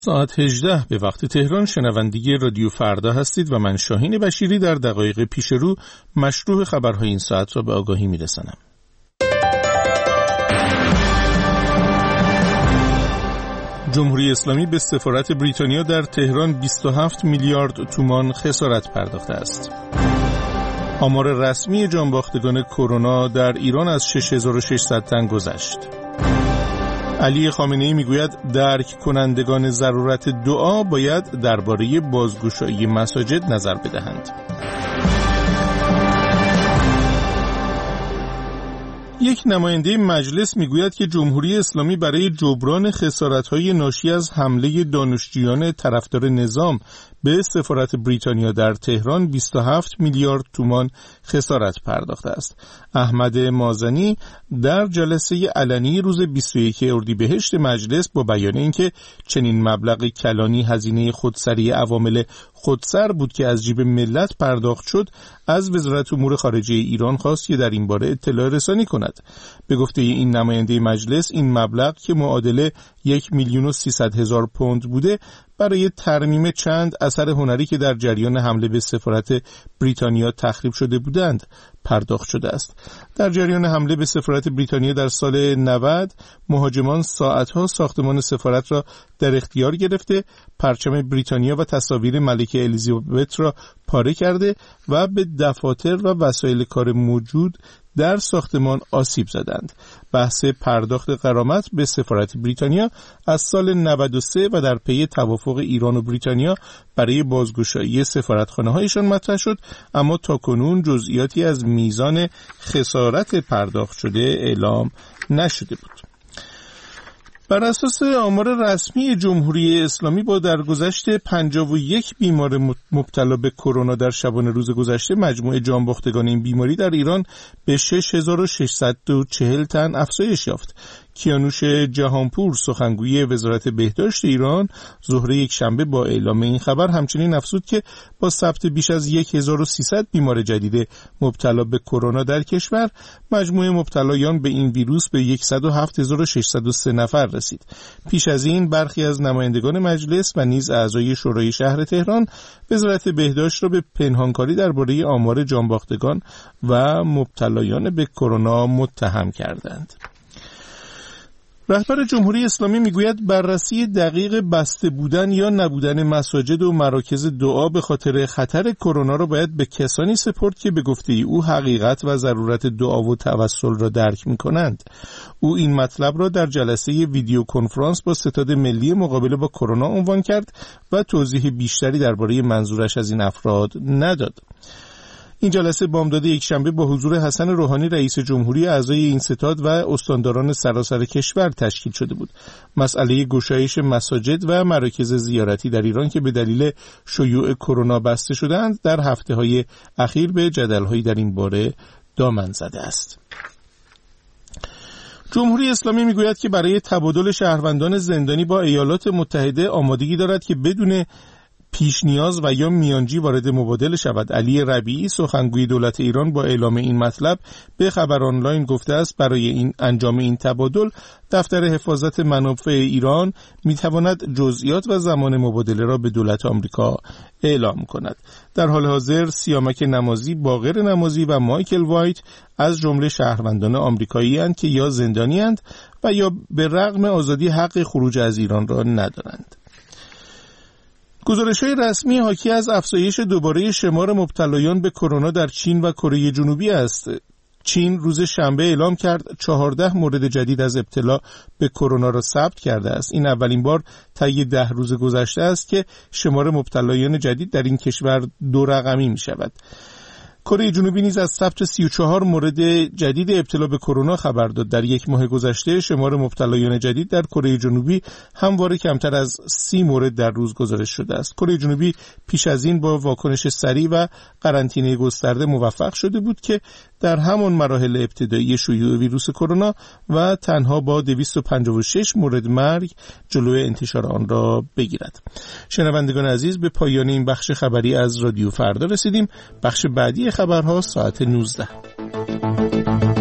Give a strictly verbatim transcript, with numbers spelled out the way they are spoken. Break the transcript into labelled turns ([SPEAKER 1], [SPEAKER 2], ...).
[SPEAKER 1] ساعت هجده به وقت تهران شنوندگی رادیو فردا هستید و من شاهین بشیری در دقایق پیش رو مشروع خبرهای این ساعت را به آگاهی میرسانم. جمهوری اسلامی به سفارت بریتانیا در تهران بیست و هفت میلیارد تومان خسارت پرداخته است. آمار رسمی جانباختگان کرونا در ایران از شش هزار و ششصد تن گذشت. علی خامنه‌ای میگوید درک کنندگان ضرورت دعا باید درباره بازگشایی مساجد نظر بدهند. یک نماینده مجلس میگوید که جمهوری اسلامی برای جبران خسارت‌های ناشی از حمله دانشجویان طرفدار نظام به سفارت بریتانیا در تهران بیست و هفت میلیارد تومان خسارت پرداخته است. احمد مازنی در جلسه علنی روز بیست و یکم اردیبهشت مجلس با بیان اینکه چنین مبلغ کلانی هزینه خودسری عوامل خودسر بود که از جیب ملت پرداخت شد، از وزارت امور خارجه ایران خواست که در این باره اطلاع رسانی کند. به گفته این نماینده مجلس، این مبلغ که معادل یک میلیون و سیصد هزار پوند بوده برای ترمیم چند اثر هنری که در جریان حمله به سفارت بریتانیا تخریب شده بودند پرداخت شده است. در جریان حمله به سفارت بریتانیا در سال نود مهاجمان ساعتها ساختمان سفارت را در اختیار گرفته، پرچم بریتانیا و تصاویر ملکه الیزابت را پاره کرده و به دفاتر و وسایل کار موجود در ساختمان آسیب زدند. بحث پرداخت غرامت به سفارت بریتانیا از سال نود و سه و در پی توافق ایران و بریتانیا برای بازگشایی سفارتخانه‌هایشان مطرح شد، اما تاکنون جزئیاتی از میزان خسارت پرداخت شده اعلام نشده بود. بر اساس آمار رسمی جمهوری اسلامی با درگذشت پنجاه و یک بیمار مبتلا به کرونا در شبانه روز گذشته، مجموع جانباختگان این بیماری در ایران به شش هزار و ششصد و چهل تن افزایش یافت. کیانوش جهانپور، سخنگوی وزارت بهداشت ایران، ظهر یک شنبه با اعلام این خبر همچنین افزود که با ثبت بیش از صد و سیصد بیمار جدید مبتلا به کرونا در کشور، مجموع مبتلایان به این ویروس به صد و هفت هزار و ششصد و سه نفر رسید. پیش از این برخی از نمایندگان مجلس و نیز اعضای شورای شهر تهران وزارت بهداشت را به پنهانکاری درباره آمار جانباختگان و مبتلایان به کرونا متهم کردند. رهبر جمهوری اسلامی میگوید بررسی دقیق بسته بودن یا نبودن مساجد و مراکز دعا به خاطر خطر کرونا را باید به کسانی سپرد که به گفته او حقیقت و ضرورت دعا و توسل را درک می‌کنند. او این مطلب را در جلسه ویدیو کنفرانس با ستاد ملی مقابله با کرونا عنوان کرد و توضیح بیشتری درباره منظورش از این افراد نداد. این جلسه بامداد یک شنبه با حضور حسن روحانی رئیس جمهوری، اعضای این ستاد و استانداران سراسر کشور تشکیل شده بود. مسئله گشایش مساجد و مراکز زیارتی در ایران که به دلیل شیوع کرونا بسته شدند، در هفته‌های اخیر به جدل‌هایی در این باره دامن زده است. جمهوری اسلامی میگوید که برای تبادل شهروندان زندانی با ایالات متحده آمادگی دارد که بدون پیش نیاز و یا میانجی وارد مبادله شود. علی ربیعی، سخنگوی دولت ایران، با اعلام این مطلب به خبر آنلاین گفته است برای این انجام این تبادل دفتر حفاظت منافع ایران میتواند جزئیات و زمان مبادله را به دولت آمریکا اعلام کند. در حال حاضر سیامک نمازی، باقر نمازی و مایکل وایت از جمله شهروندان آمریکایی اند که یا زندانی اند و یا به رغم آزادی حق خروج از ایران را ندارند. گزارش‌های رسمی حاکی از افزایش دوباره شمار مبتلایان به کرونا در چین و کره جنوبی است. چین روز شنبه اعلام کرد چهارده مورد جدید از ابتلا به کرونا را ثبت کرده است. این اولین بار طی ده روز گذشته است که شمار مبتلایان جدید در این کشور دو رقمی می شود. کره جنوبی نیز از ثبت سی و چهار مورد جدید ابتلا به کرونا خبر داد. در یک ماه گذشته شمار مبتلایان جدید در کره جنوبی همواره کمتر از سی مورد در روز گزارش شده است. کره جنوبی پیش از این با واکنش سریع و قرنطینه گسترده موفق شده بود که در همان مراحل ابتدایی شیوع ویروس کرونا و تنها با دویست و پنجاه و شش مورد مرگ جلوی انتشار آن را بگیرد. شنوندگان عزیز، به پایان این بخش خبری از رادیو فردا رسیدیم. بخش بعدی خبرها ساعت نوزده.